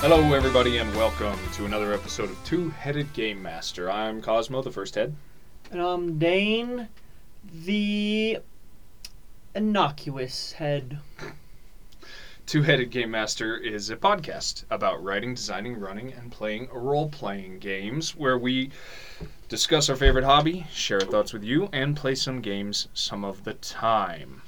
Hello, everybody, and welcome to another episode of Two-Headed Game Master. I'm Cosmo, the first head. And I'm Dane, the innocuous head. Two-Headed Game Master is a podcast about writing, designing, running, and playing role-playing games where we discuss our favorite hobby, share our thoughts with you, and play some games some of the time.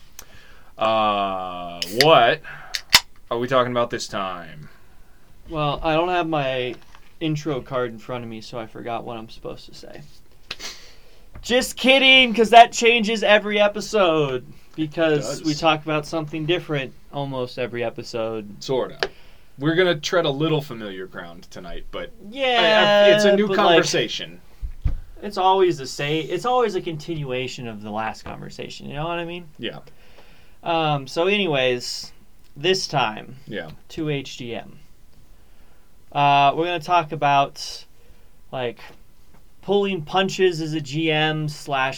What are we talking about this time? Well, I don't have my intro card in front of me, so I forgot what I'm supposed to say. Just kidding, because that changes every episode. Because we talk about something different almost every episode. Sort of. We're going to tread a little familiar ground tonight, but yeah, it's a new conversation. It's always the same. It's always a continuation of the last conversation. You know what I mean? Yeah. So anyways, this time, 2HGM. We're going to talk about, pulling punches as a GM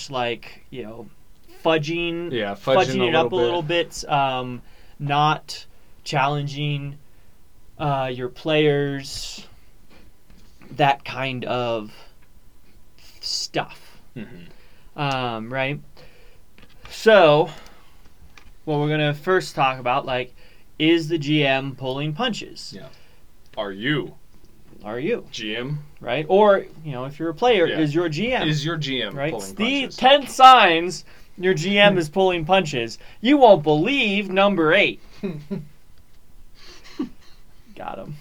/ fudging it up a little bit, not challenging your players, that kind of stuff. Mm-hmm. Right? So, what we're going to first talk about, is the GM pulling punches? Yeah. Are you GM, right? Or if you're a player, is your GM right? Pulling the punches? 10 signs your GM is pulling punches. You won't believe number 8. Got him.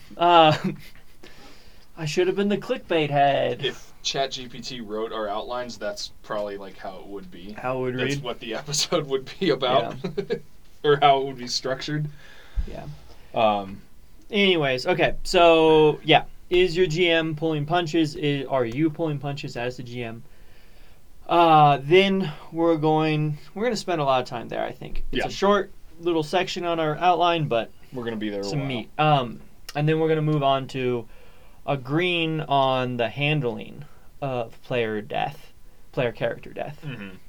I should have been the clickbait head. If ChatGPT wrote our outlines, that's probably how it would be. How it would read. That's what the episode would be about, or how it would be structured. Yeah. Anyways, okay, so is your GM pulling punches? Are you pulling punches as the GM? Then we're going to spend a lot of time there. I think it's a short little section on our outline, but we're going to be there. Some meat. And then we're going to move on to agreeing on the handling of player character death,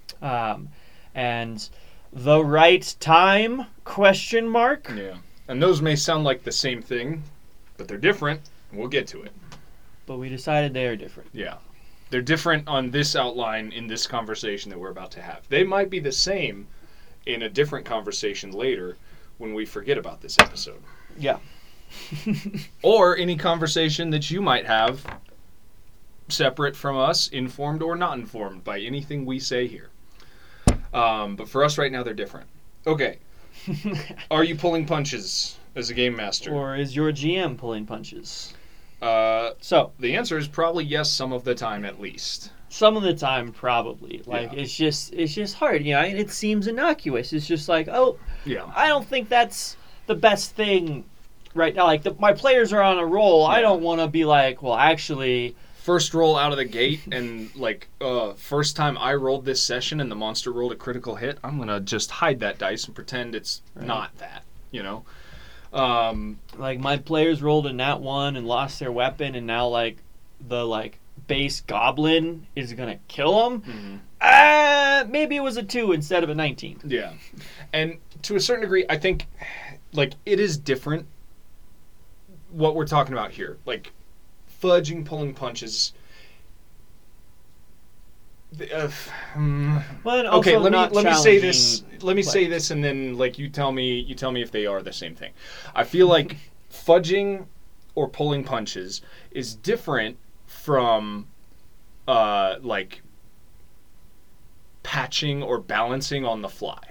and the right time ? Yeah. And those may sound like the same thing, but they're different. We'll get to it. But we decided they are different. Yeah. They're different on this outline in this conversation that we're about to have. They might be the same in a different conversation later when we forget about this episode. Yeah. Or any conversation that you might have separate from us, informed or not informed by anything we say here. But for us right now, they're different. Okay. Are you pulling punches as a game master? Or is your GM pulling punches? So the answer is probably yes, some of the time at least. Some of the time, probably. It's just hard. It seems innocuous. It's just I don't think that's the best thing right now. My players are on a roll. Yeah. I don't want to be actually. First roll out of the gate, and first time I rolled this session and the monster rolled a critical hit, I'm gonna just hide that dice and pretend it's not that, my players rolled a nat 1 and lost their weapon, and now the base goblin is gonna kill them. Mm-hmm. Maybe it was a 2 instead of a 19. Yeah, and to a certain degree, I think it is different. What we're talking about here, fudging, pulling punches. Okay, let me say this. Let me say this, and then you tell me if they are the same thing. I feel like fudging or pulling punches is different from patching or balancing on the fly.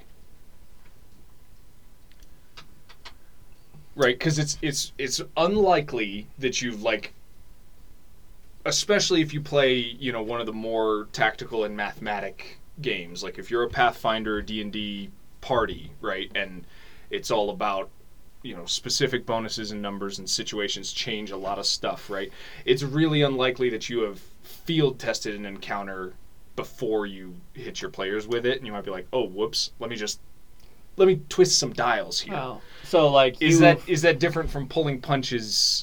Right, because it's unlikely that you've especially if you play, one of the more tactical and mathematic games. If you're a Pathfinder or D&D party, right, and it's all about, specific bonuses and numbers and situations change a lot of stuff, right? It's really unlikely that you have field-tested an encounter before you hit your players with it, and you might be oh, whoops, let me twist some dials here. Oh. So, is that different from pulling punches?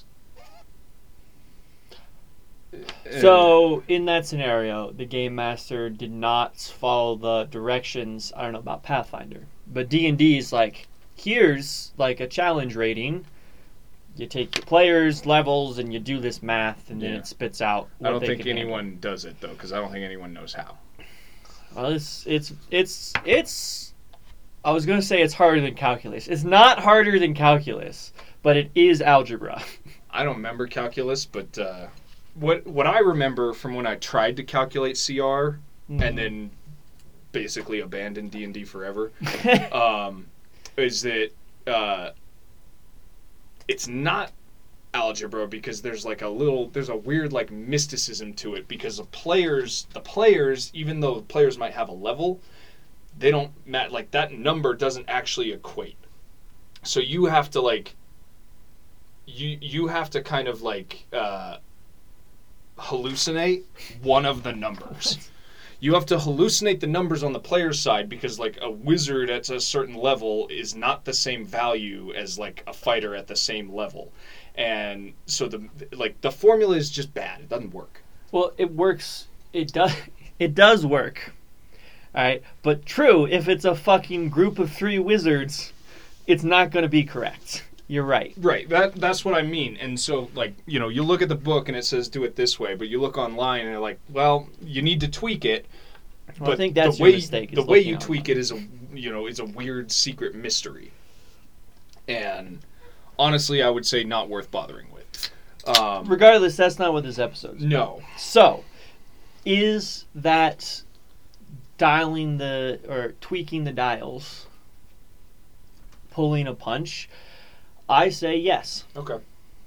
So, in that scenario, the game master did not follow the directions. I don't know about Pathfinder, but D&D is here's a challenge rating. You take your players' levels and you do this math, and then it spits out what I don't they think can handle. anyone does it, though, because I don't think anyone knows how. Well, it's. I was going to say it's harder than calculus. It's not harder than calculus, but it is algebra. I don't remember calculus, but what I remember from when I tried to calculate CR and then basically abandoned D&D forever is that it's not algebra because there's a weird like mysticism to it because the players, even though the players might have a level, they don't like that number doesn't actually equate. So you have to like you have to kind of like hallucinate one of the numbers. You have to hallucinate the numbers on the player's side because like a wizard at a certain level is not the same value as like a fighter at the same level. And so the formula is just bad. It doesn't work. Well, it works. It does work. All right, but true, if it's a fucking group of 3 wizards, it's not going to be correct. You're right. Right. That's what I mean. And so, like, you know, you look at the book and it says do it this way, but you look online and you're like, well, you need to tweak it. Well, I think that's your mistake. The way you tweak it is a weird secret mystery. And honestly, I would say not worth bothering with. Regardless, that's not what this episode is. No. So, is that tweaking the dials, pulling a punch? I say yes. Okay.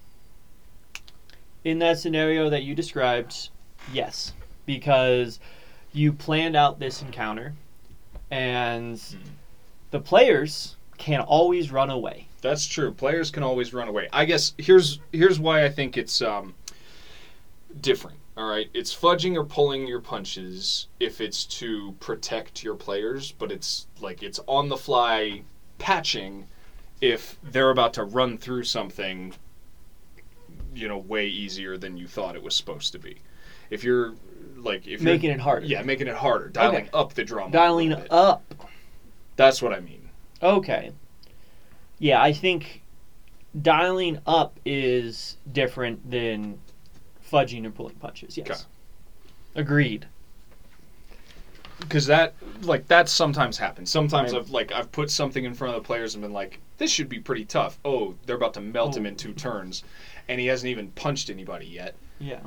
In that scenario that you described, yes. Because you planned out this encounter, and the players can always run away. That's true. Players can always run away. I guess here's why I think it's different. All right, it's fudging or pulling your punches if it's to protect your players, but it's on the fly patching if they're about to run through something, you know, way easier than you thought it was supposed to be. If you're making it harder. Yeah, making it harder, dialing up the drama. Dialing up. That's what I mean. Okay. Yeah, I think dialing up is different than fudging or pulling punches. Yes. Okay. Agreed. Because that sometimes happens. Sometimes I've put something in front of the players and been like, this should be pretty tough. Oh, they're about to melt him in 2 turns, and he hasn't even punched anybody yet. Yeah.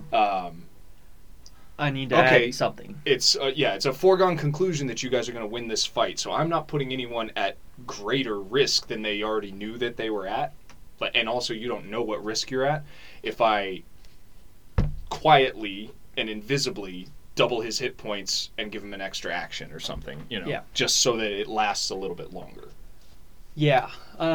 I need to add something. It's it's a foregone conclusion that you guys are going to win this fight. So I'm not putting anyone at greater risk than they already knew that they were at. And also, you don't know what risk you're at. If I quietly and invisibly double his hit points and give him an extra action or something, you know, just so that it lasts a little bit longer. Yeah.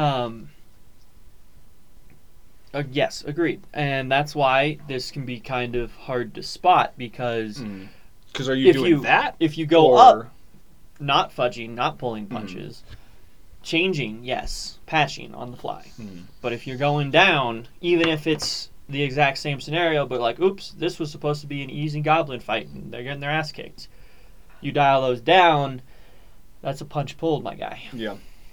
Yes, agreed. And that's why this can be kind of hard to spot because... Because are you doing that? If you go up, not fudging, not pulling punches, changing, yes, patching on the fly. But if you're going down, even if it's the exact same scenario, but like, oops, this was supposed to be an easy goblin fight, and they're getting their ass kicked. You dial those down, that's a punch pulled, my guy. Yeah.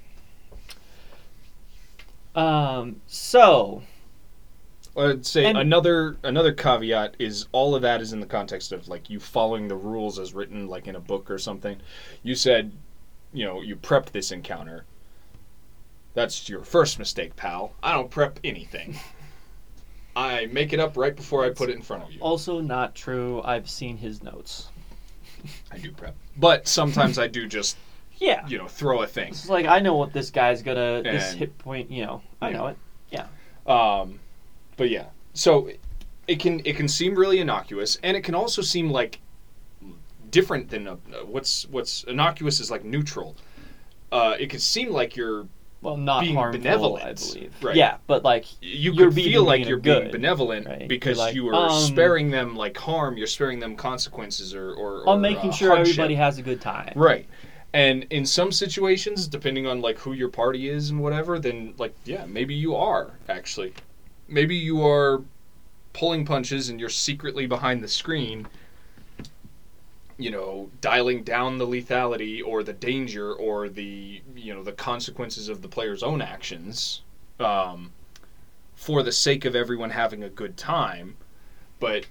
So... I'd say another caveat is all of that is in the context of like you following the rules as written like in a book or something. You said, you know, you prepped this encounter. That's your first mistake, pal. I don't prep anything. I make it up right before I put it in front of you. Also not true. I've seen his notes. I do prep. But sometimes I do just throw a thing. It's like I know what this guy's gonna this hit point, you know. I know it. Yeah. But yeah, so it can seem really innocuous, and it can also seem like different than what's innocuous is like neutral. It could seem like you're not being harmful, benevolent, I believe. Right? Yeah, but like you could feel like you're good, being benevolent right? because like, you are sparing them like harm. You're sparing them consequences or I'm making sure hardship. Everybody has a good time. Right. And in some situations, depending on like who your party is and whatever, then like maybe you are actually. Maybe you are pulling punches and you're secretly behind the screen, you know, dialing down the lethality or the danger or the, you know, the consequences of the player's own actions. for the sake of everyone having a good time, but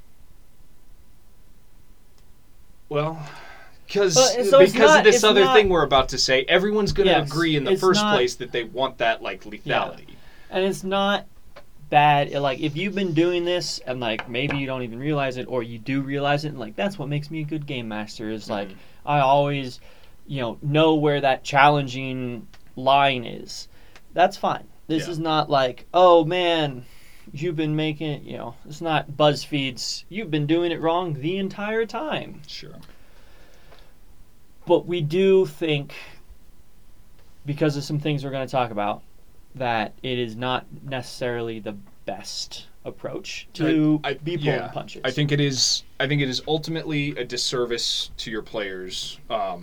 because of this other thing we're about to say, everyone's going to agree in the first place that they want that like lethality. Yeah. And it's not bad. Like if you've been doing this and like maybe you don't even realize it, or you do realize it, and like that's what makes me a good game master is like I always, know where that challenging line is. That's fine. This is not like, oh man, you've been making it's not BuzzFeed's, you've been doing it wrong the entire time. Sure. But we do think, because of some things we're going to talk about, that it is not necessarily the best approach to be pulling punches. I think it is ultimately a disservice to your players.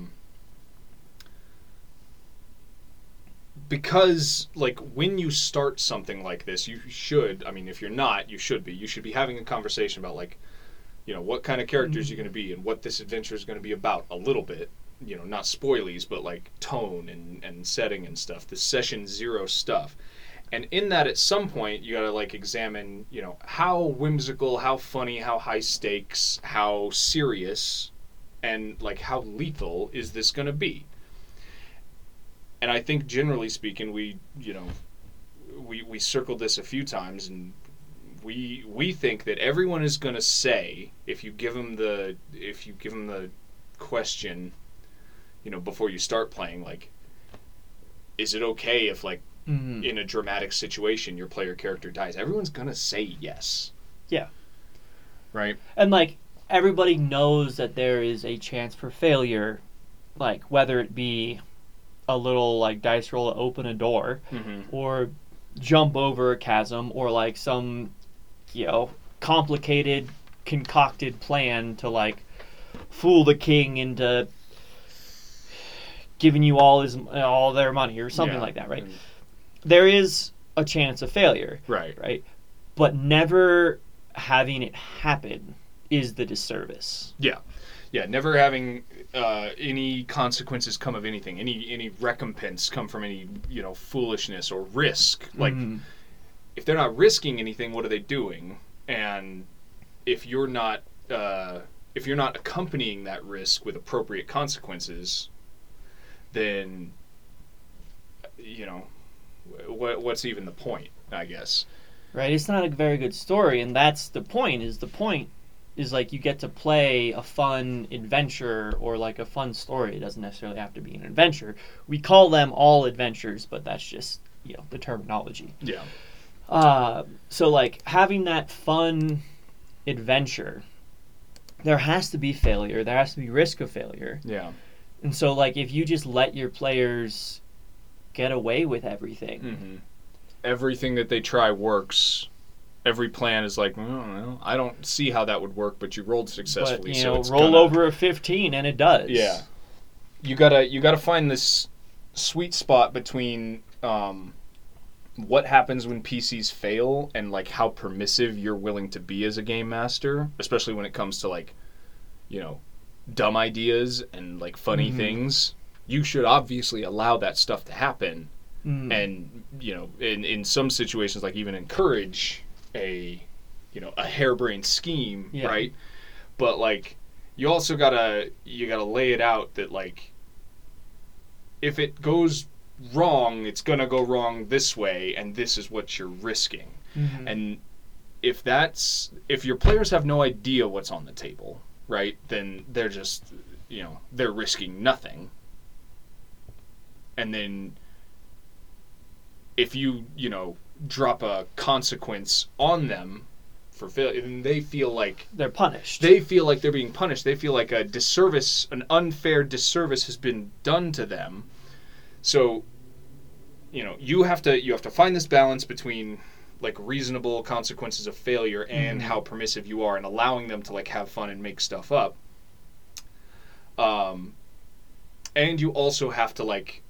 Because, like, when you start something like this, you should, if you're not, you should be having a conversation about, like, what kind of characters you're going to be and what this adventure is going to be about a little bit. Not spoilies, but, like, tone and setting and stuff. The session 0 stuff. And in that, at some point, you got to, like, examine, how whimsical, how funny, how high stakes, how serious, and, like, how lethal is this going to be? And I think, generally speaking, we circled this a few times, and we think that everyone is going to say, if you give them the question, before you start playing, like, is it okay if, like, in a dramatic situation your player character dies? Everyone's going to say yes. Yeah. Right? And, like, everybody knows that there is a chance for failure, like, whether it be a little like dice roll to open a door, or jump over a chasm, or like some complicated concocted plan to like fool the king into giving you all their money or something like that, right? There is a chance of failure, right? But never having it happen is the disservice. Yeah, never having any consequences come of anything, any recompense come from any foolishness or risk. Like, if they're not risking anything, what are they doing? And if you're not accompanying that risk with appropriate consequences, then what's even the point? I guess. Right. It's not a very good story, and that's the point. Is like you get to play a fun adventure or like a fun story. It doesn't necessarily have to be an adventure. We call them all adventures, but that's just the terminology. Yeah. So like having that fun adventure, there has to be failure. There has to be risk of failure. Yeah. And so like if you just let your players get away with everything, everything that they try works. Every plan is like, I don't see how that would work, but you rolled successfully. But, so it's roll over a 15 and it does. Yeah, you gotta find this sweet spot between what happens when PCs fail and like how permissive you're willing to be as a game master, especially when it comes to like, dumb ideas and like funny things. You should obviously allow that stuff to happen, and in some situations like even encourage a harebrained scheme, right? But like you also gotta lay it out that like if it goes wrong, it's gonna go wrong this way, and this is what you're risking. And if your players have no idea what's on the table, right, then they're just they're risking nothing. And then if you drop a consequence on them for failure, then they feel like they're punished. They feel like they're being punished. They feel like a disservice, an unfair disservice has been done to them. So, you have to find this balance between like reasonable consequences of failure and how permissive you are and allowing them to like have fun and make stuff up. And you also have to like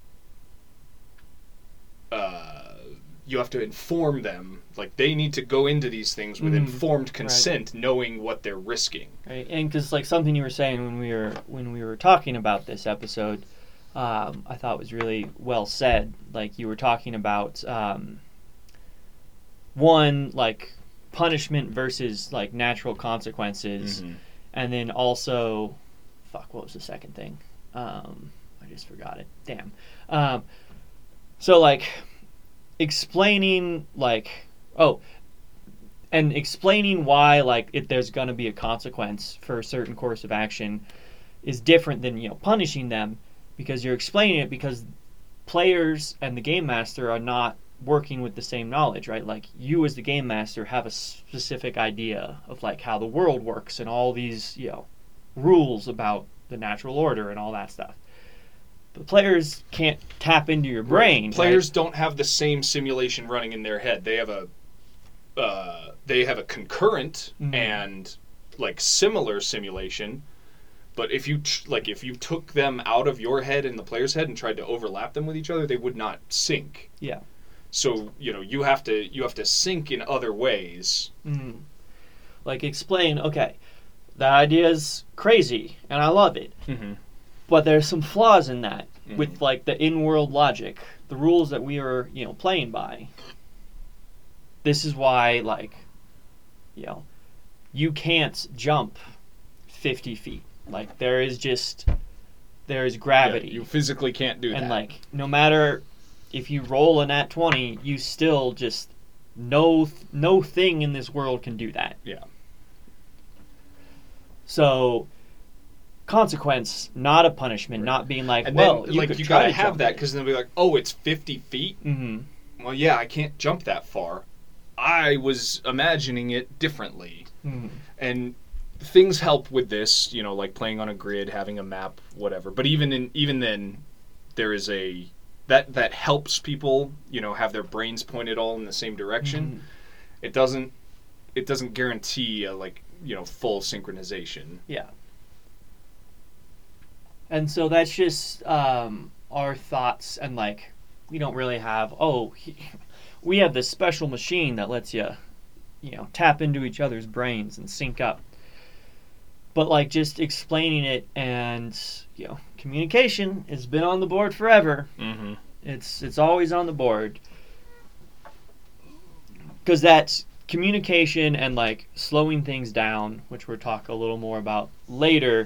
you have to inform them, like they need to go into these things with informed consent, knowing what they're risking. Right, and because like something you were saying when we were talking about this episode, I thought was really well said. Like you were talking about one, like punishment versus like natural consequences, and then also, what was the second thing? I just forgot it. Damn. So like explaining and explaining why like if there's going to be a consequence for a certain course of action is different than punishing them, because you're explaining it because players and the game master are not working with the same knowledge, right? Like you as the game master have a specific idea of like how the world works and all these rules about the natural order and all that stuff. But players can't tap into your brain. Right. Players don't have the same simulation running in their head. They have a concurrent and like similar simulation. But if you if you took them out of your head and the player's head and tried to overlap them with each other, they would not sync. Yeah. So you have to sync in other ways. Mm-hmm. Like explain, okay, that idea is crazy and I love it, but there's some flaws in that with like the in-world logic, the rules that we are playing by. This is why you can't jump 50 feet. Like there is gravity. Yeah, you physically can't do that. And like no matter if you roll a nat 20, you still just no thing in this world can do that. Yeah. So consequence, not a punishment, not being like, and well, then, you gotta have that, because then they'll be like, oh, it's 50 feet? Well, yeah, I can't jump that far. I was imagining it differently. And things help with this, like playing on a grid, having a map, whatever. But even then, there is that helps people, have their brains pointed all in the same direction. It doesn't guarantee a full synchronization. Yeah. And so that's just our thoughts, and we don't really have we have this special machine that lets you tap into each other's brains and sync up. But just explaining it, and communication has been on the board forever. It's always on the board, because that's communication and slowing things down, which we'll talk a little more about later,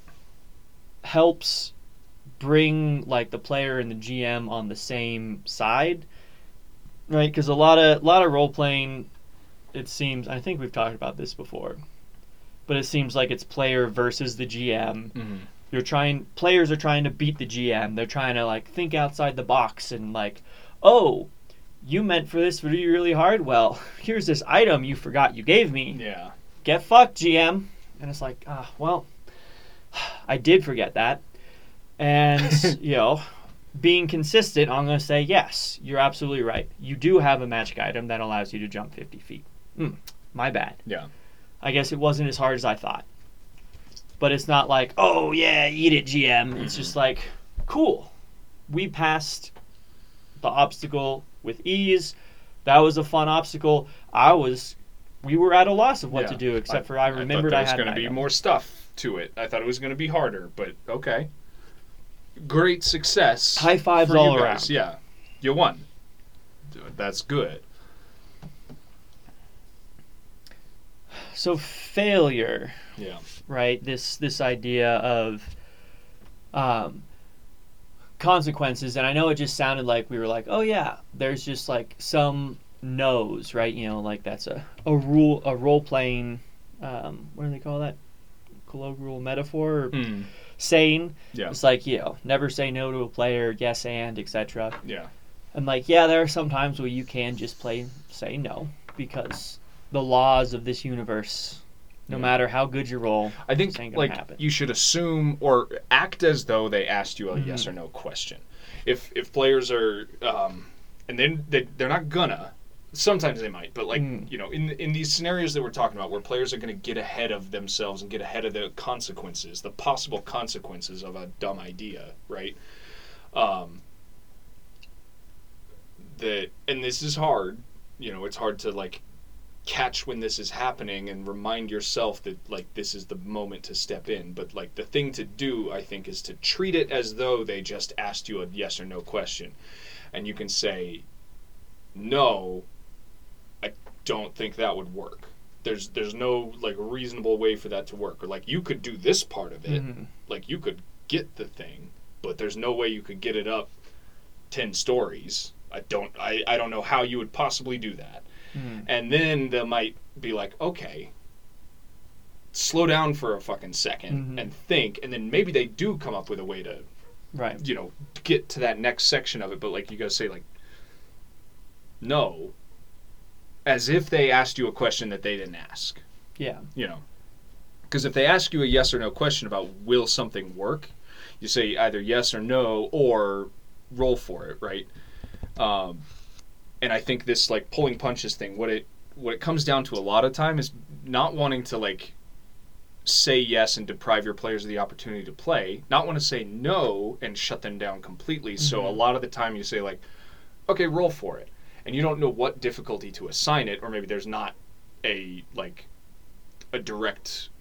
helps bring the player and the GM on the same side, right? Because a lot of role playing, it seems, I think we've talked about this before, but it seems like it's player versus the GM. Players are trying to beat the GM. They're trying to think outside the box and oh, you meant for this to be really hard? Well, here's this item you forgot you gave me. Yeah. Get fucked, GM. And it's well, I did forget that. And, being consistent, I'm going to say, yes, you're absolutely right. You do have a magic item that allows you to jump 50 feet. My bad. Yeah. I guess it wasn't as hard as I thought. But it's not oh, yeah, eat it, GM. It's just cool. We passed the obstacle with ease. That was a fun obstacle. We were at a loss of what to do, except for I remembered I had there was going to be more stuff to it. I thought it was going to be harder, but okay. Great success. High fives for all you around. Guys. Yeah. You won. That's good. So failure. Yeah. Right? This idea of consequences, and I know it just sounded like we were oh yeah, there's just some no's, right? That's a role playing what do they call that? Colloquial metaphor or saying. Yeah. It's never say no to a player, yes and etc. Yeah. And there are some times where you can just say no, because the laws of this universe, no matter how good you roll, I think ain't gonna happen. You should assume or act as though they asked you a yes or no question. If players are and then they're not gonna, sometimes they might, but in these scenarios that we're talking about, where players are going to get ahead of themselves and get ahead of the consequences, the possible consequences of a dumb idea, right? And this is hard. It's hard to catch when this is happening and remind yourself that this is the moment to step in. But the thing to do, I think, is to treat it as though they just asked you a yes or no question, and you can say, no, I don't think that would work. There's no like reasonable way for that to work. Or like you could do this part of it, like you could get the thing, but there's no way you could get it up 10 stories. I don't know how you would possibly do that. And then they might be like, okay, slow down for a fucking second and think, and then maybe they do come up with a way to, you know, get to that next section of it. But like you gotta say like, no, as if they asked you a question that they didn't ask. Yeah. You know, because if they ask you a yes or no question about will something work, you say either yes or no or roll for it, right? And I think this like pulling punches thing, what it comes down to a lot of time is not wanting to like say yes and deprive your players of the opportunity to play, not want to say no and shut them down completely. So a lot of the time you say like, okay, roll for it. And you don't know what difficulty to assign it, or maybe there's not a direct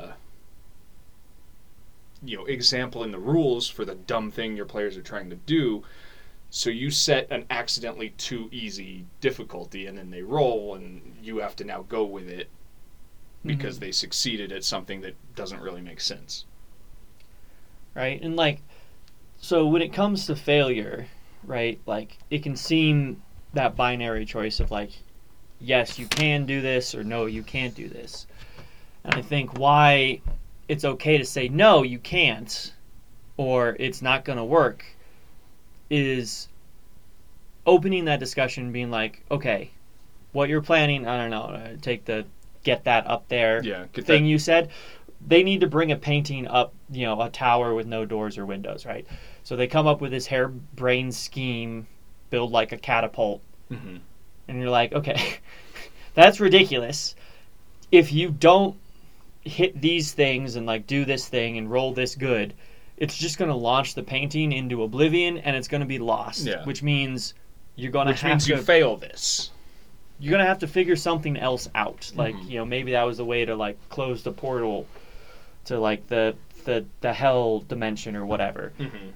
you know, example in the rules for the dumb thing your players are trying to do. So you set an accidentally too easy difficulty, and then they roll, and you have to now go with it because they succeeded at something that doesn't really make sense. Right, and like, so when it comes to failure, right, like, it can seem that binary choice of like, yes, you can do this, or no, you can't do this. And I think why it's okay to say, no, you can't, or it's not going to work, is opening that discussion, being like, okay, what you're planning, I don't know, take the get that up there thing you said. They need to bring a painting up, you know, a tower with no doors or windows, right? So they come up with this harebrained scheme, build like a catapult. And you're like, okay, that's ridiculous. If you don't hit these things and like do this thing and roll this good, it's just going to launch the painting into oblivion, and it's going to be lost. Which means you're going to have to... you fail this. You're going to have to figure something else out. Like, you know, maybe that was a way to like close the portal to like the hell dimension or whatever.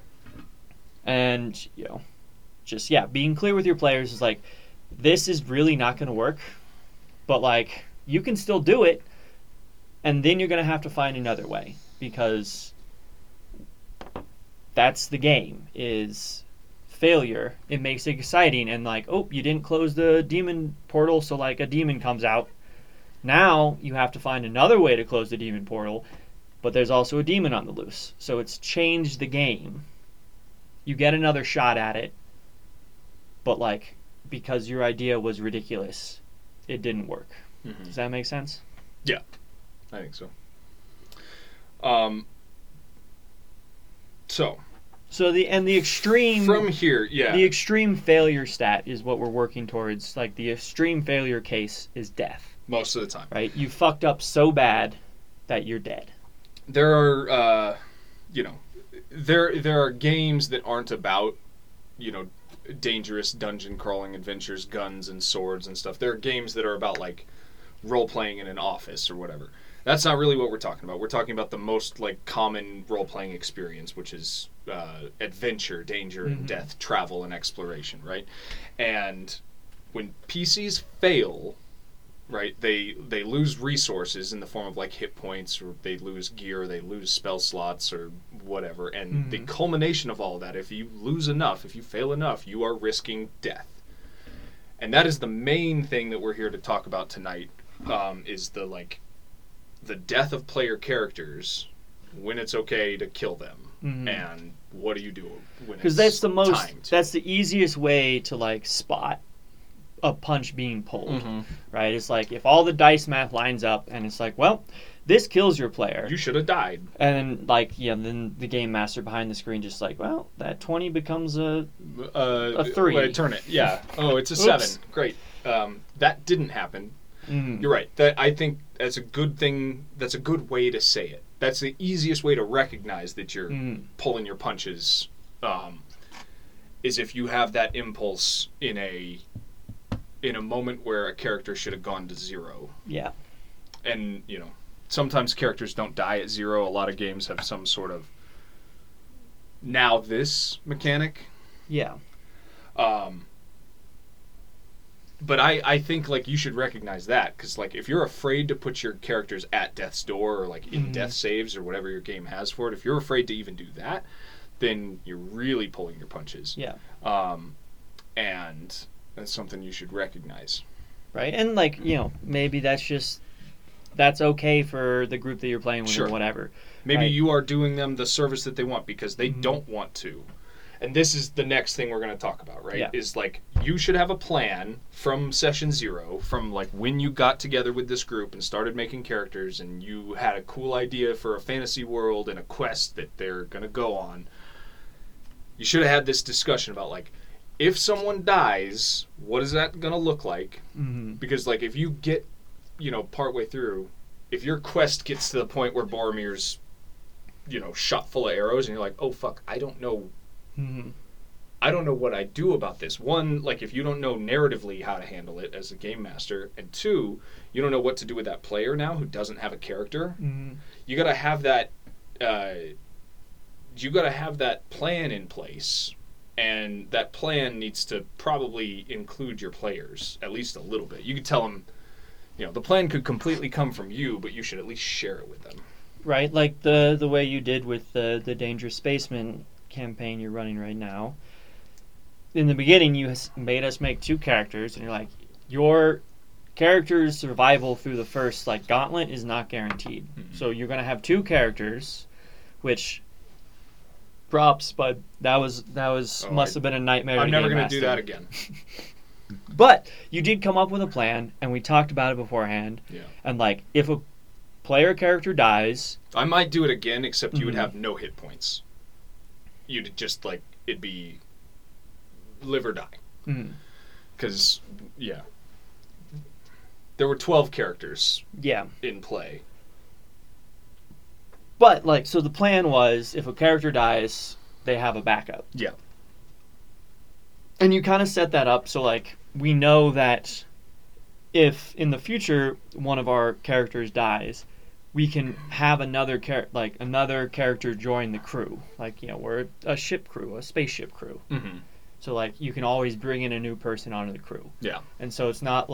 And, you know, just, being clear with your players is like, this is really not going to work, but like, you can still do it, and then you're going to have to find another way, because that's the game, is failure. It makes it exciting, and like, oh, you didn't close the demon portal, so like a demon comes out. Now you have to find another way to close the demon portal, but there's also a demon on the loose. So it's changed the game. You get another shot at it, but like, because your idea was ridiculous, it didn't work. Does that make sense? Yeah, I think so. So the extreme from here, the extreme failure stat is what we're working towards. Like, the extreme failure case is death. Most of the time, right? You fucked up so bad that you're dead. There are, you know, there are games that aren't about, you know, dangerous dungeon crawling adventures, guns and swords and stuff. There are games that are about like role playing in an office or whatever. That's not really what we're talking about. We're talking about the most like common role playing experience, which is adventure, danger, and death, travel and exploration, right? And when PCs fail, right, they lose resources in the form of like hit points, or they lose gear, or they lose spell slots or whatever. And the culmination of all that, if you lose enough, if you fail enough, you are risking death. And that is the main thing that we're here to talk about tonight, is the death of player characters, when it's okay to kill them, and what do you do when it's timed? That's the easiest way to like spot a punch being pulled, right? It's like, if all the dice math lines up and it's like, well, this kills your player, you should have died, and like, then the game master behind the screen just like, well, that 20 becomes a 3. Wait, turn it. Oh, it's a 7. Great. That didn't happen. You're right. That, I think that's a good thing. That's a good way to say it. That's the easiest way to recognize that you're pulling your punches, is if you have that impulse in a moment where a character should have gone to 0. Yeah. And, you know, sometimes characters don't die at 0. A lot of games have some sort of now this mechanic. Yeah. But I think like you should recognize that, because like if you're afraid to put your characters at death's door or like in death saves or whatever your game has for it, if you're afraid to even do that, then you're really pulling your punches. Yeah. And that's something you should recognize. Right, and like maybe that's okay for the group that you're playing with or whatever. Maybe you are doing them the service that they want because they don't want to. And this is the next thing we're going to talk about, right? Yeah. Is like you should have a plan from session 0, from like when you got together with this group and started making characters and you had a cool idea for a fantasy world and a quest that they're going to go on. You should have had this discussion about like, if someone dies, what is that going to look like? Mm-hmm. Because like if you get, partway through, if your quest gets to the point where Boromir's, shot full of arrows and you're like, oh fuck, I don't know. Mm-hmm. I don't know what I do about this. One, like if you don't know narratively how to handle it as a game master, and 2, you don't know what to do with that player now who doesn't have a character. Mm-hmm. You got to have that. You got to have that plan in place, and that plan needs to probably include your players at least a little bit. You could tell them, the plan could completely come from you, but you should at least share it with them. Right, like the way you did with the Dangerous Spaceman campaign you're running right now. In the beginning, you made us make 2 characters, and you're like, your character's survival through the first gauntlet is not guaranteed. Mm-hmm. So you're going to have 2 characters, which props, but that must have been a nightmare. I'm never going to do that again. But you did come up with a plan, and we talked about it beforehand. Yeah. And if a player character dies, I might do it again, except you would have no hit points. You'd just it'd be live or die. Because there were 12 characters. In play. But so the plan was, if a character dies, they have a backup. Yeah. And you kind of set that up so we know that if in the future one of our characters dies, we can have another character join the crew. We're a ship crew, a spaceship crew. Mm-hmm. So you can always bring in a new person onto the crew. Yeah. And so it's not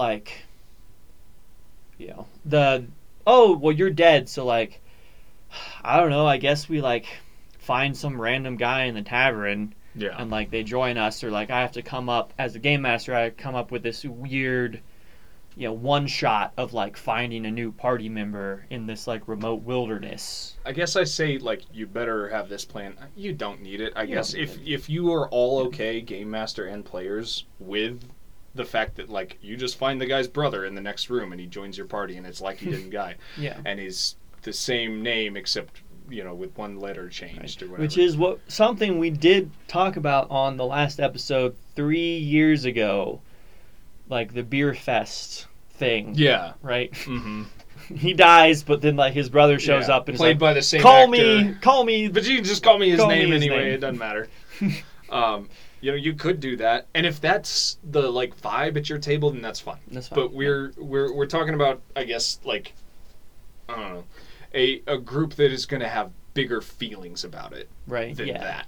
you're dead, so I don't know, I guess we find some random guy in the tavern. Yeah. And they join us, or I have to come up as a game master. I come up with this weird, one shot of finding a new party member in this remote wilderness. I guess I say you better have this plan. You don't need it. I guess if you are all okay, game master and players, with the fact that you just find the guy's brother in the next room and he joins your party and it's he didn't guy. Yeah. And he's the same name except with one letter changed or whatever. Which is something we did talk about on the last episode 3 years ago, the Beer Fest thing. Yeah. Right? Mm-hmm. He dies, but then his brother shows up and played by the same call actor. Call me. But you can just call me his name anyway. It doesn't matter. You could do that, and if that's the vibe at your table, then that's fine. That's fine. But we're talking about, I guess, I don't know, a group that is going to have bigger feelings about it, right? Than that.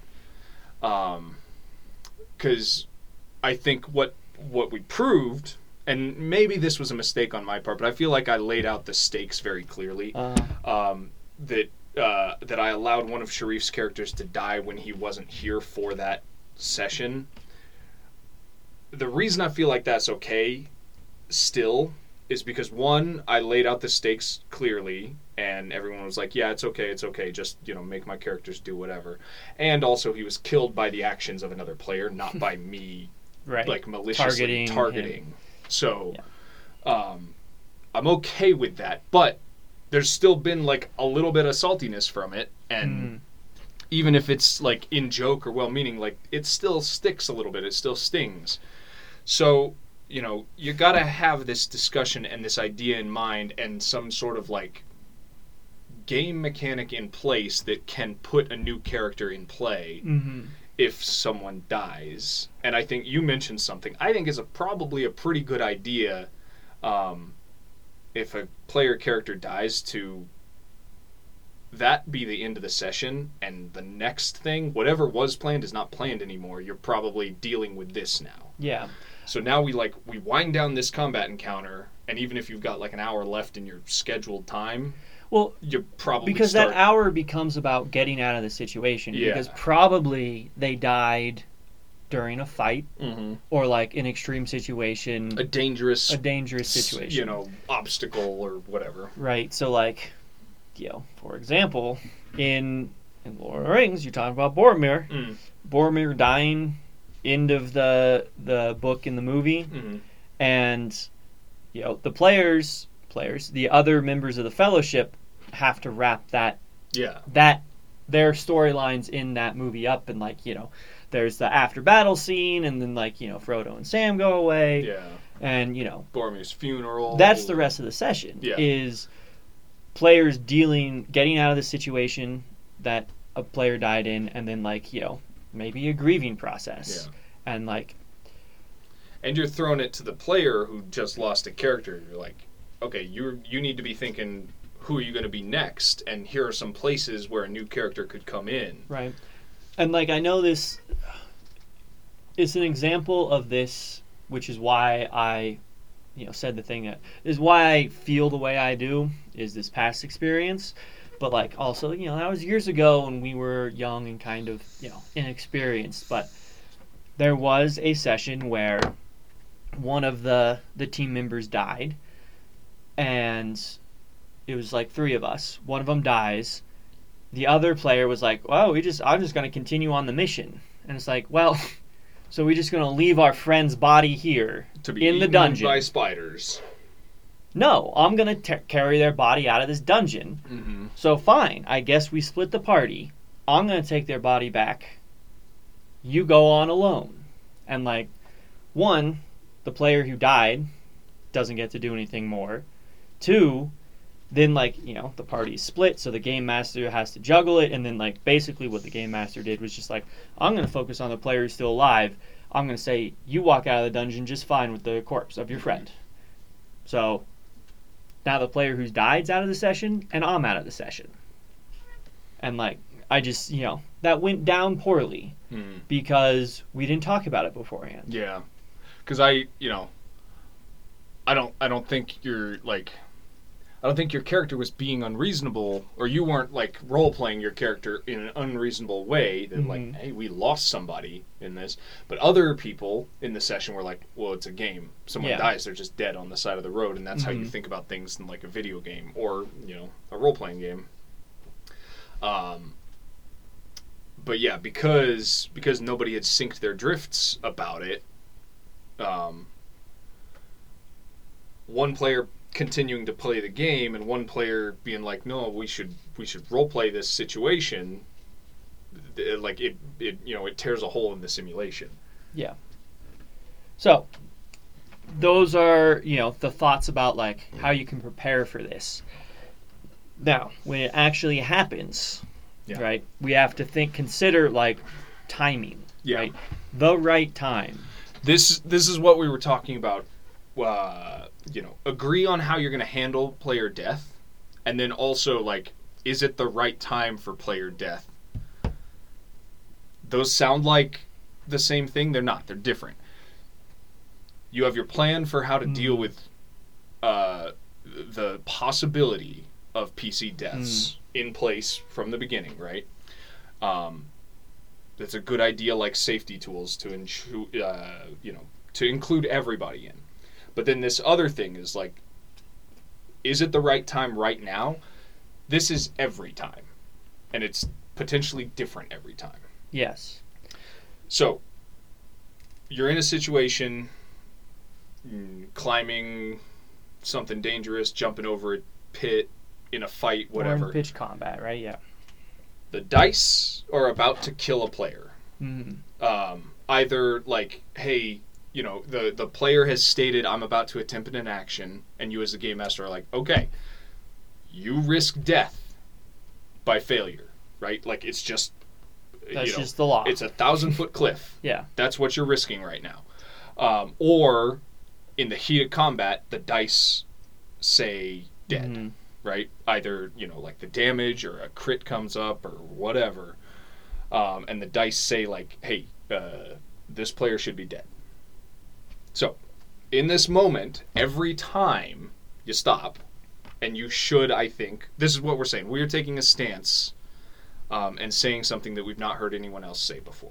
Because I think what we proved, and maybe this was a mistake on my part, but I feel like I laid out the stakes very clearly. That I allowed one of Sharif's characters to die when he wasn't here for that session. The reason I feel like that's okay still is because, one, I laid out the stakes clearly and everyone was like, yeah, it's okay, just make my characters do whatever. And also he was killed by the actions of another player, not by me right. Maliciously targeting. So I'm okay with that, but there's still been a little bit of saltiness from it, and even if it's in joke or well-meaning, it still sticks a little bit. It still stings. So you gotta have this discussion and this idea in mind, and some sort of game mechanic in place that can put a new character in play if someone dies. And I think you mentioned something I think is probably a pretty good idea. If a player character dies, to that be the end of the session, and the next thing, whatever was planned, is not planned anymore. You're probably dealing with this now. Yeah. So now we wind down this combat encounter, and even if you've got like an hour left in your scheduled time, well, you probably because that hour becomes about getting out of the situation. Yeah. Because probably they died during a fight or like an extreme situation, a dangerous situation, obstacle or whatever. Right. So like, for example, in Lord of the Rings, you're talking about Boromir. Boromir dying, end of the book in the movie, and the players, the other members of the Fellowship have to wrap that their storylines in that movie up, and there's the after battle scene, and then Frodo and Sam go away, and Boromir's funeral. That's the rest of the session. Is players getting out of the situation that a player died in, and then maybe a grieving process, and you're throwing it to the player who just lost a character. You're like, okay, you need to be thinking, who are you going to be next? And here are some places where a new character could come in. Right. And I know this is an example of this, which is why I said the thing that is why I feel the way I do, is this past experience. But also, that was years ago when we were young and kind of, inexperienced. But there was a session where one of the team members died, and it was 3 of us. One of them dies. The other player was like, well, I'm just going to continue on the mission. And it's like, well, so we're just going to leave our friend's body here to be in the dungeon by spiders. No, I'm going to carry their body out of this dungeon. So fine, I guess we split the party. I'm going to take their body back. You go on alone. And one, the player who died doesn't get to do anything more. 2, then the party's split, so the game master has to juggle it, and then basically what the game master did was just I'm going to focus on the player who's still alive. I'm going to say, you walk out of the dungeon just fine with the corpse of your friend. So now the player who's died's out of the session, and I'm out of the session. And I just, that went down poorly because we didn't talk about it beforehand. Yeah. Because I don't think you're I don't think your character was being unreasonable, or you weren't role-playing your character in an unreasonable way that hey, we lost somebody in this. But other people in the session were like, well, it's a game. Someone dies, they're just dead on the side of the road, and that's how you think about things in a video game or, a role-playing game. But yeah, because nobody had synced their drifts about it, one player continuing to play the game and one player being like, no, we should role play this situation, it tears a hole in the simulation. Yeah. So those are the thoughts about how you can prepare for this. Now when it actually happens, right, we have to consider timing, right, the right time. This is what we were talking about. Agree on how you're going to handle player death, and then also, is it the right time for player death? Those sound like the same thing. They're not. They're different. You have your plan for how to deal with the possibility of PC deaths in place from the beginning, right? That's a good idea, safety tools to include everybody in. But then this other thing is is it the right time right now? This is every time. And it's potentially different every time. Yes. So, you're in a situation, climbing something dangerous, jumping over a pit, in a fight, whatever. Or in pitch combat, right? Yeah. The dice are about to kill a player. Either hey, the player has stated, I'm about to attempt an action, and you as the game master are like, okay, you risk death by failure, right? It's just, that's just the law. It's a 1,000-foot cliff. Yeah. That's what you're risking right now. Or in the heat of combat, the dice say dead, right? Either, the damage or a crit comes up or whatever. And the dice say hey, this player should be dead. So, in this moment, every time you stop, and you should, I think, this is what we're saying. We're taking a stance and saying something that we've not heard anyone else say before.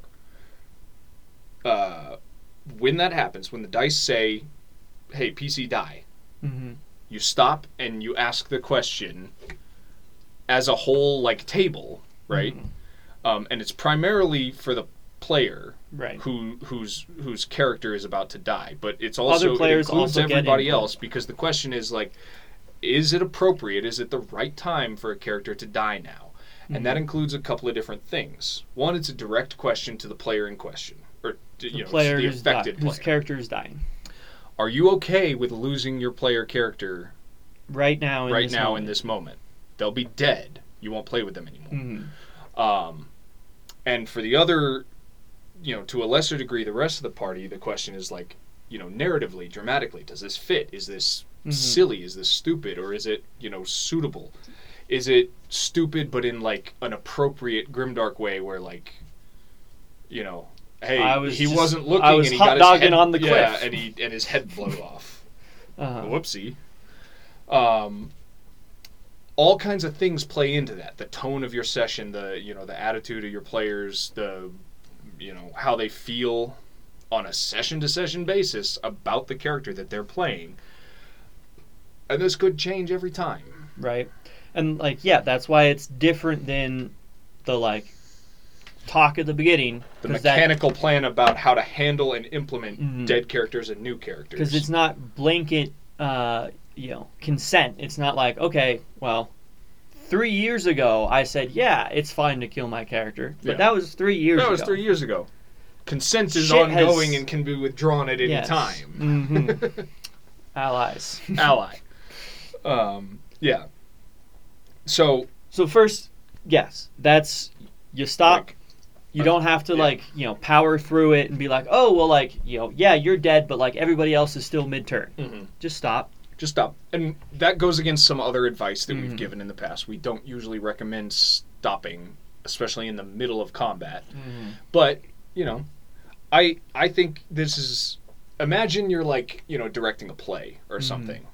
When that happens, when the dice say, hey, PC, die, you stop and you ask the question as a whole, like, table, right? And it's primarily for the player, right, whose character is about to die, but it's also other players it includes also everybody else, because the question is, like, is it appropriate? Is it the right time for a character to die now? And that includes a couple of different things. One, it's a direct question to the player in question, or the player the affected player. Whose character is dying. Are you okay with losing your player character right now in this moment? They'll be dead. You won't play with them anymore. And for the other, to a lesser degree, the rest of the party, the question is, like, narratively, dramatically, does this fit? Is this silly? Is this stupid? Or is it, suitable? Is it stupid but in, like, an appropriate grimdark way where, like, hey, he wasn't looking and he got his head on the cliff. Yeah, and his head blew off. Whoopsie. All kinds of things play into that. The tone of your session, the attitude of your players, the how they feel on a session-to-session basis about the character that they're playing. And this could change every time. Right. And, like, yeah, that's why it's different than the, like, talk at the beginning. The mechanical plan about how to handle and implement dead characters and new characters. Because it's not blanket, consent. It's not like, okay, well, 3 years ago I said, yeah, it's fine to kill my character. But that was 3 years ago. That was 3 years ago. Consent is ongoing and can be withdrawn at any time. Allies. Ally. Yeah. So first, yes, that's, you stop. Like, you don't have to, power through it and be like, oh, well, yeah, you're dead, but, like, everybody else is still mid-turn. Just stop. Just stop. And that goes against some other advice that we've given in the past. We don't usually recommend stopping, especially in the middle of combat. But, I think this is... Imagine you're, like, directing a play or something.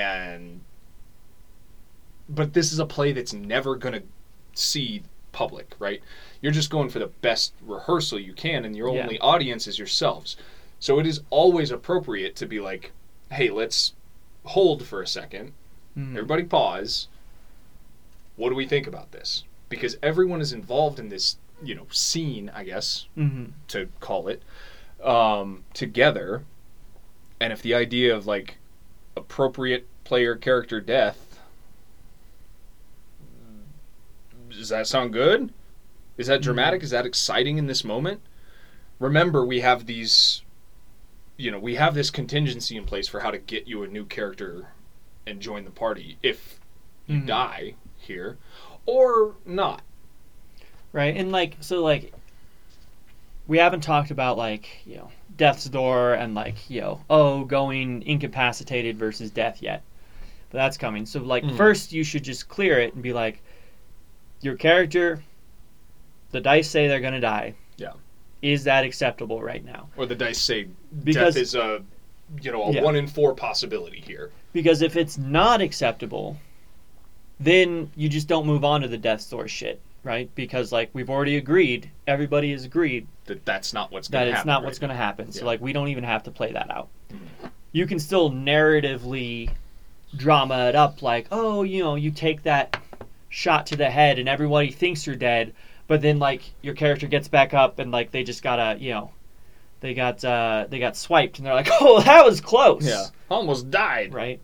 But this is a play that's never going to see public, right? You're just going for the best rehearsal you can, and your only audience is yourselves. So it is always appropriate to be like, hey, let's hold for a second. Everybody pause. What do we think about this? Because everyone is involved in this, scene, I guess, to call it, together. And if the idea of, like, appropriate player character death, does that sound good? Is that dramatic? Is that exciting in this moment? Remember, we have these, we have this contingency in place for how to get you a new character and join the party if you die here or not. Right, and, we haven't talked about, Death's Door and, going incapacitated versus death yet. But that's coming. So, first you should just clear it and be like, your character, the dice say they're going to die. Yeah. Is that acceptable right now? Or the dice say death is a 1 in 4 possibility here. Because if it's not acceptable, then you just don't move on to the Death's Door shit, right? Because, we've already agreed, everybody has agreed that that's not what's going to happen. That it's not what's going to happen. So, we don't even have to play that out. You can still narratively drama it up, you take that shot to the head and everybody thinks you're dead, but then your character gets back up and they just gotta they got swiped and they're like, oh, that was close. Yeah, almost died. Right.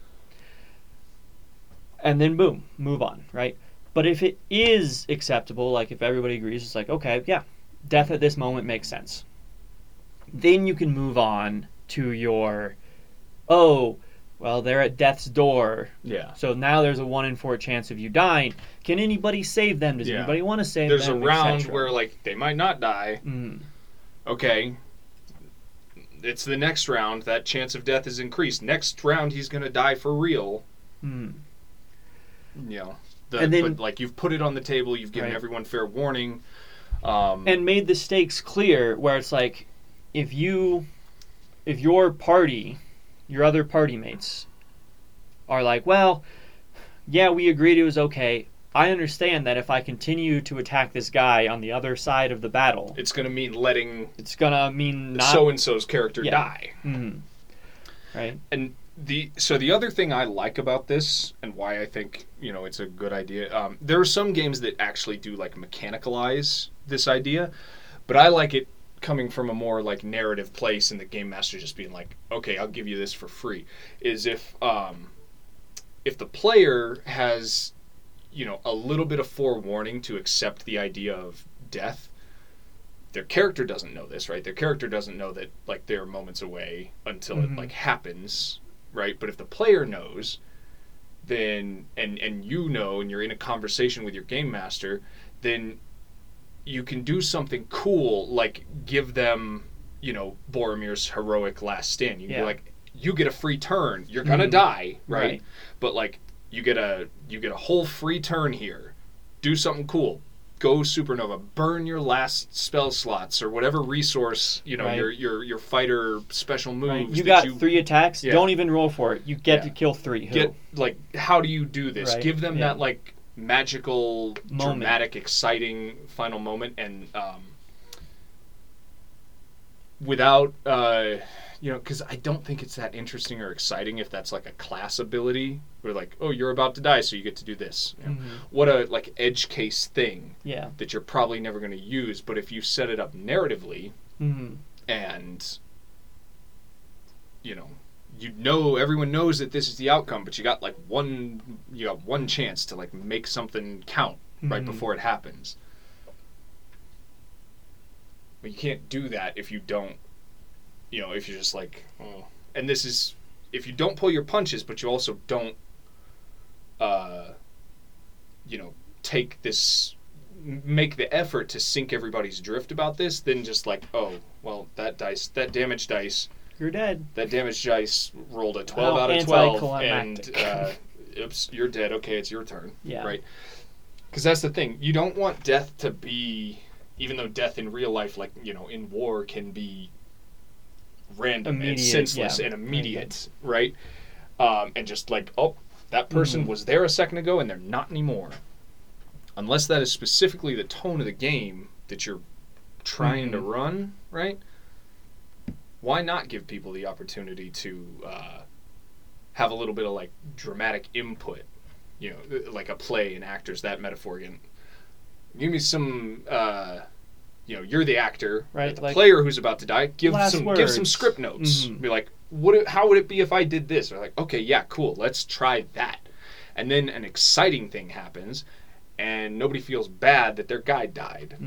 And then boom, move on. Right. But if it is acceptable, if everybody agrees, it's okay, yeah, death at this moment makes sense. Then you can move on to your, well, they're at death's door. Yeah. So now there's a 1 in 4 chance of you dying. Can anybody save them? Does anybody want to save There's them? There's a round where, they might not die. Okay. It's the next round. That chance of death is increased. Next round, he's going to die for real. But, you've put it on the table. You've given everyone fair warning. And made the stakes clear where it's if you if your other party mates are like, well, yeah, we agreed it was okay. I understand that if I continue to attack this guy on the other side of the battle, it's going to mean letting not so-and-so's character die. Mm-hmm. Right. And the other thing I like about this, and why I think, it's a good idea, there are some games that actually do like mechanicalize this idea, but I like it coming from a more like narrative place, and the game master just being like, okay, I'll give you this for free, is if the player has a little bit of forewarning to accept the idea of death. Their character doesn't know this, right? Their character doesn't know that like they're moments away until it like happens, right? But if the player knows, then and and you're in a conversation with your game master, then you can do something cool, like give them, Boromir's heroic last stand. You can be like, you get a free turn. You're gonna die, right? But like you get a whole free turn here. Do something cool. Go supernova. Burn your last spell slots or whatever resource, your fighter special moves. Right. You got 3 attacks. Yeah. Don't even roll for it. You get to kill 3. How do you do this? Right. Give them that like magical, dramatic, exciting final moment, and without because I don't think it's that interesting or exciting if that's like a class ability. We're like, oh, you're about to die, so you get to do this. What a like edge case thing that you're probably never going to use. But if you set it up narratively, and everyone knows that this is the outcome, but you got one chance to like make something count right before it happens. But you can't do that if you don't. If you're just like, oh, and this is if you don't pull your punches, but you also don't, make the effort to sink everybody's drift about this, then just like, oh, well, that damage dice, you're dead. That damage dice rolled a 12 out of 12, and oops, you're dead. Okay, it's your turn. Yeah. Right. Because that's the thing. You don't want death to be, even though death in real life, like in war, can be random and senseless and immediate, right? And just like, oh, that person was there a second ago and they're not anymore. Unless that is specifically the tone of the game that you're trying to run, right? Why not give people the opportunity to have a little bit of like dramatic input, like a play and actors, that metaphor again. Give me some you're the actor, right? The like player who's about to die. Give some words. script notes. Be like, how would it be if I did this? Or like, okay, yeah, cool. Let's try that. And then an exciting thing happens, and nobody feels bad that their guy died.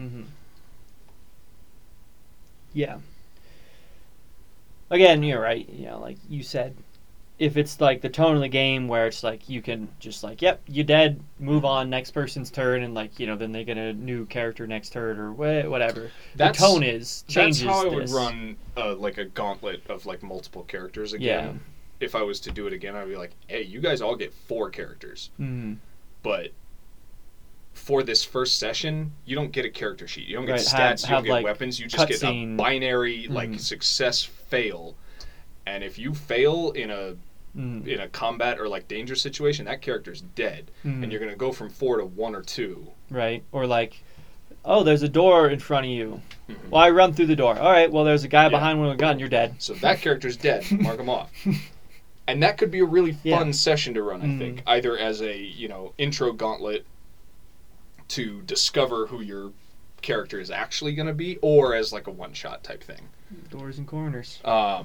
Yeah. Again, you're right. Like you said, if it's like the tone of the game where it's like you can just like, yep, you dead, move on, next person's turn, and like then they get a new character next turn or whatever. The tone changes. That's how I would run like a gauntlet of like multiple characters again. Yeah. If I was to do it again, I'd be like, hey, you guys all get 4 characters, but for this first session, you don't get a character sheet. You don't get stats. You don't get weapons. You just get a binary like success fail. And if you fail in a combat or like danger situation, that character's dead, and you're gonna go from 4 to 1 or 2. Right. Or like, oh, there's a door in front of you. Well, I run through the door. All right. Well, there's a guy behind with a gun. You're dead. So that character's dead. Mark him off. And that could be a really fun session to run. I think either as a intro gauntlet to discover who your character is actually gonna be, or as like a one-shot type thing. Doors and corners.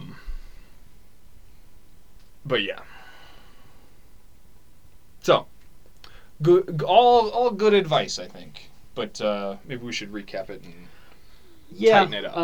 But yeah. So, all good advice, I think. But maybe we should recap it and tighten it up.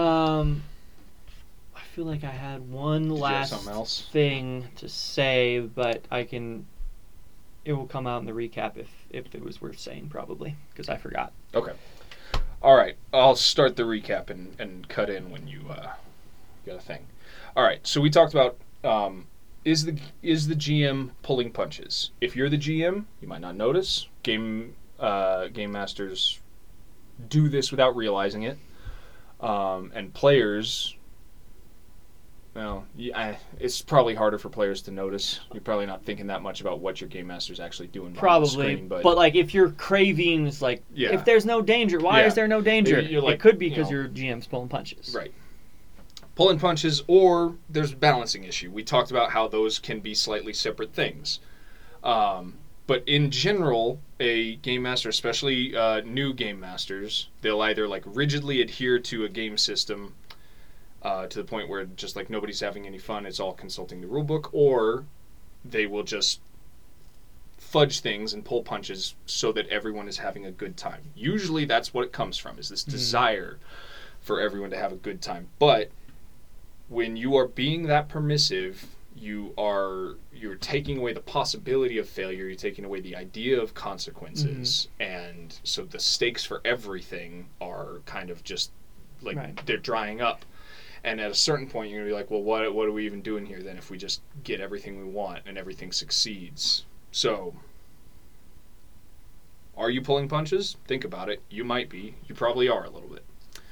I feel like I had one last thing to say, but it will come out in the recap if it was worth saying, probably, because I forgot. Okay. All right. I'll start the recap and cut in when you got a thing. All right. So we talked about is the GM pulling punches. If you're the GM, you might not notice. Game masters do this without realizing it, and players Well, it's probably harder for players to notice. You're probably not thinking that much about what your game master's actually doing behind the screen, but like if your cravings, like if there's no danger, why is there no danger? Like, it could be because your GM's pulling punches. Right. Pulling punches, or there's a balancing issue. We talked about how those can be slightly separate things. But in general, a game master, especially new game masters, they'll either like rigidly adhere to a game system to the point where just like nobody's having any fun, it's all consulting the rulebook, or they will just fudge things and pull punches so that everyone is having a good time. Usually that's what it comes from, is this desire for everyone to have a good time. But when you are being that permissive, you're taking away the possibility of failure, you're taking away the idea of consequences, and so the stakes for everything are kind of just like they're drying up. And at a certain point you're going to be like, well, what are we even doing here then if we just get everything we want and everything succeeds? So are you pulling punches? Think about it. You might be. You probably are a little bit.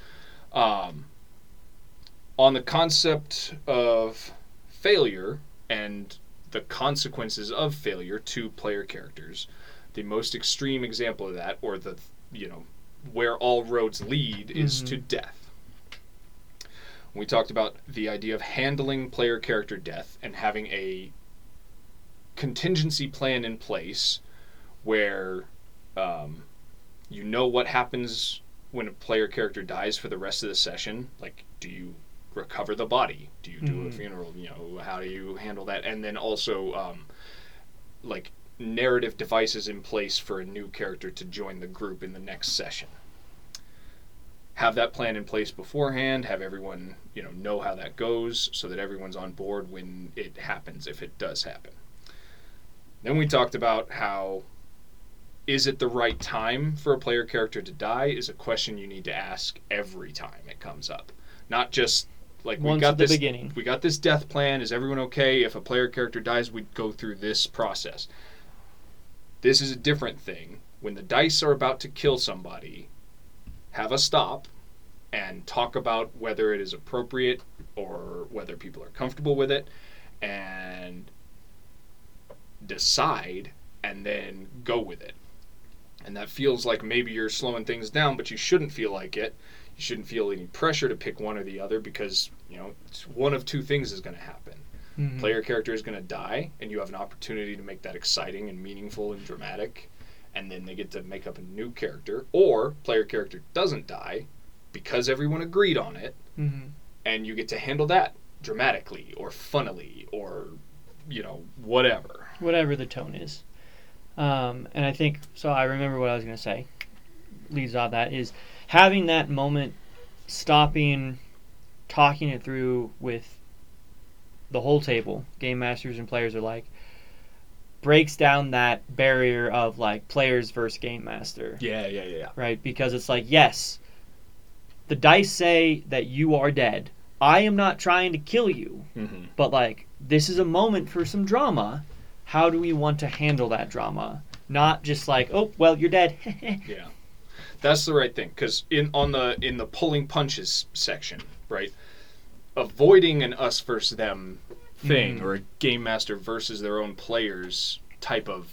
On the concept of failure and the consequences of failure to player characters, the most extreme example of that, or the where all roads lead, is to death. We talked about the idea of handling player character death and having a contingency plan in place where you know what happens when a player character dies for the rest of the session. Like, do you recover the body? Do you do a funeral? How do you handle that? And then also like narrative devices in place for a new character to join the group in the next session. Have that plan in place beforehand, have everyone know how that goes so that everyone's on board when it happens, if it does happen. Then we talked about how, is it the right time for a player character to die is a question you need to ask every time it comes up. Not just like we got this death plan, is everyone okay? If a player character dies, we'd go through this process. This is a different thing. When the dice are about to kill somebody, have a stop and talk about whether it is appropriate or whether people are comfortable with it, and decide, and then go with it. And that feels like maybe you're slowing things down, but you shouldn't feel like it. You shouldn't feel any pressure to pick one or the other, because it's one of two things is going to happen. Player character is going to die, and you have an opportunity to make that exciting and meaningful and dramatic, and then they get to make up a new character. Or player character doesn't die because everyone agreed on it, and you get to handle that dramatically or funnily or whatever the tone is. And I think so. I remember what I was going to say. Leads off that is having that moment, stopping, talking it through with the whole table, game masters and players alike, breaks down that barrier of like players versus game master. Yeah. Right? Because it's like, yes, the dice say that you are dead. I am not trying to kill you, but like this is a moment for some drama. How do we want to handle that drama? Not just like, oh, well, you're dead. Yeah. That's the right thing, because in the pulling punches section, right, avoiding an us versus them thing, or a game master versus their own players type of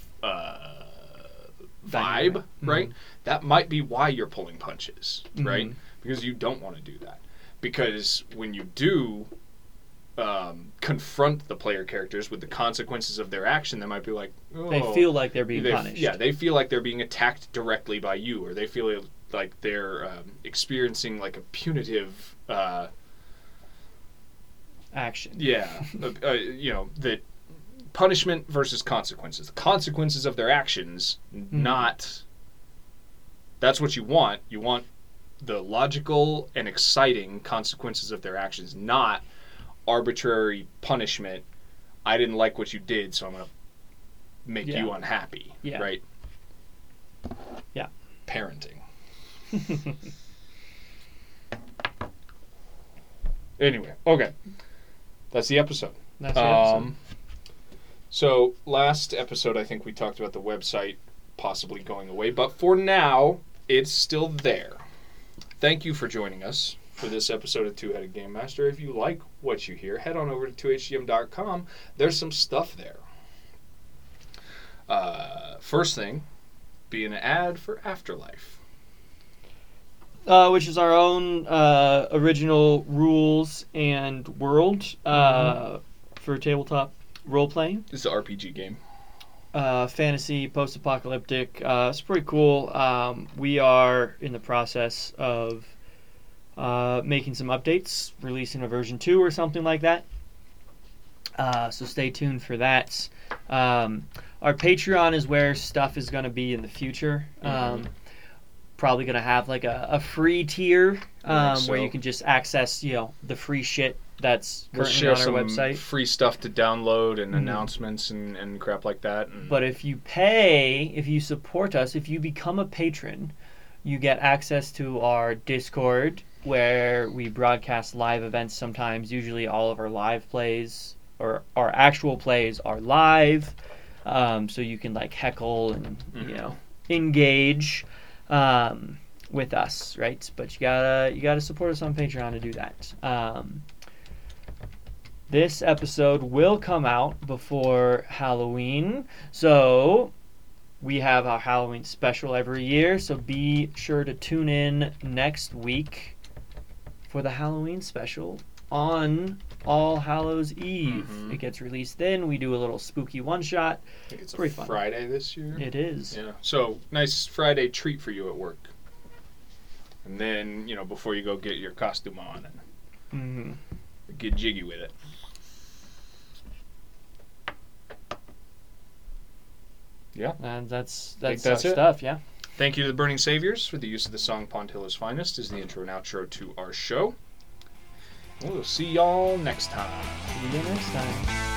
vibe, right, that might be why you're pulling punches, right, because you don't want to do that. Because when you do confront the player characters with the consequences of their action, they might be like, oh, they feel like they're being punished. Yeah, they feel like they're being attacked directly by you, or they feel like they're experiencing like a punitive action. Yeah, that punishment versus consequences. The consequences of their actions, not. That's what you want. You want the logical and exciting consequences of their actions, not arbitrary punishment. I didn't like what you did, so I'm going to make you unhappy. Yeah. Right? Yeah. Parenting. Anyway, okay. That's the episode. So last episode, I think we talked about the website possibly going away, but for now, it's still there. Thank you for joining us for this episode of Two-Headed Game Master. If you like what you hear, head on over to 2HGM.com. There's some stuff there. First thing, be an ad for Afterlife. Which is our own original rules and world for tabletop role-playing. This is an RPG game. Fantasy, post-apocalyptic. It's pretty cool. We are in the process of making some updates, releasing a version 2 or something like that. So stay tuned for that. Our Patreon is where stuff is going to be in the future. Probably going to have like a free tier where you can just access, the free shit that's currently on our website. Free stuff to download and announcements and crap like that. But if you pay, if you support us, if you become a patron, you get access to our Discord where we broadcast live events sometimes. Usually all of our live plays or our actual plays are live. So you can like heckle and, engage with us, right? But you gotta support us on Patreon to do that. This episode will come out before Halloween, so we have our Halloween special every year, so be sure to tune in next week for the Halloween special on All Hallows Eve. It gets released then. We do a little spooky one-shot. I think it's pretty a fun. Friday this year. It is. Yeah. So, nice Friday treat for you at work. And then, before you go get your costume on and get jiggy with it. Yeah. And that's our it. stuff, yeah. Thank you to the Burning Saviors for the use of the song Pontilla's Finest as the intro and outro to our show. We'll see y'all next time. See you next time.